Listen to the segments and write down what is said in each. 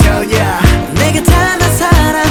yeah. 내게 다른 사람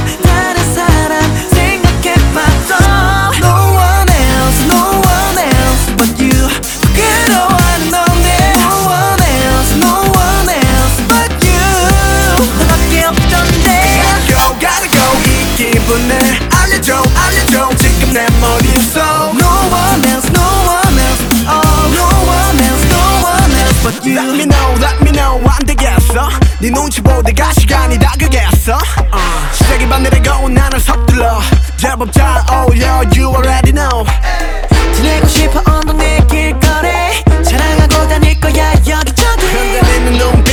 생각해봐도 No one else, no one else but you 부끄러워하는 넌데 No one else, no one else but you 너밖에 없던데 Gotta go 이 기분을 알려줘 지금 내 머릿속 No one else, no one else Oh, no one else, no one else but you Let me know 안 되겠어 네 눈치 보다가 시간이 다 가겠어 시작이 반대되고 나는 서둘러 제법 잘 어울려 You already know 지내고 싶어 언덕 내 길거리 자랑하고 다닐 거야 여기저기 흔들리는 눈빛